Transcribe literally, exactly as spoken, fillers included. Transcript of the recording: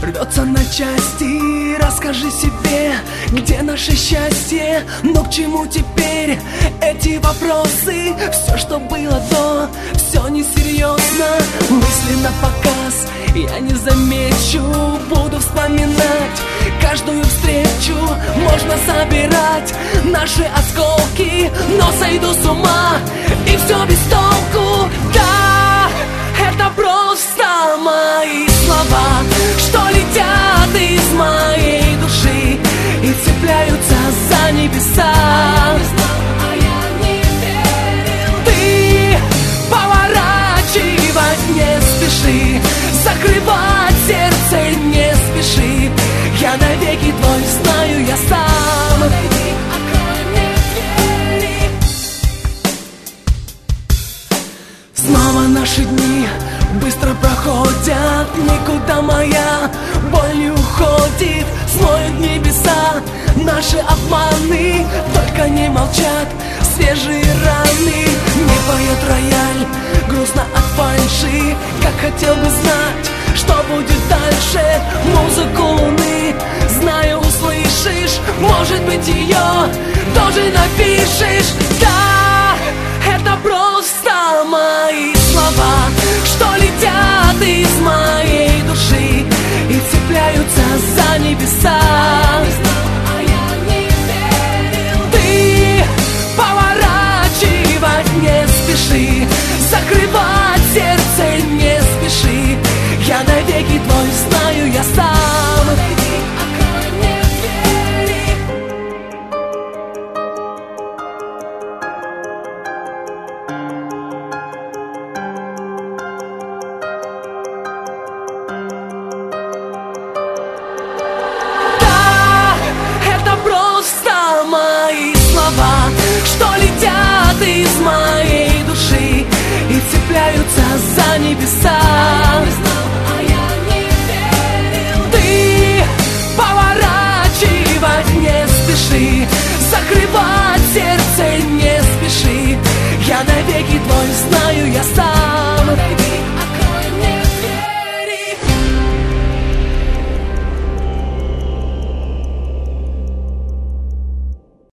рвется на части. Расскажи себе, где наше счастье, но к чему теперь эти вопросы? Все, что было до, все несерьезно. Мысли на показ я не замечу, буду вспоминать каждую встречу. Можно собирать наши осколки, но сойду с ума, и все без толку. Да, это просто мои слова, что летят из моей души и цепляются за небеса. Ты поворачивать не спеши, закрывать сердце не спеши. Я навеки твой, знаю я сам. Снова наши дни быстро проходят, никуда моя боль не уходит. Смоют небеса наши обманы, только не молчат свежие раны. Не поет рояль, грустно от фальши, как хотел бы знать, что будет дальше. Музыку луны, знаю, услышишь, может быть, ее тоже напишешь. Да, это просто мои слова, что летят из моей души и цепляются за небеса. Ты поворачивать не спеши, закрывать сердце не спеши. Я навеки твой, знаю я сам. Что летят из моей души и цепляются за небеса. Ты поворачивать не спеши, закрывать сердце не спеши. Я навеки твой, знаю я сам.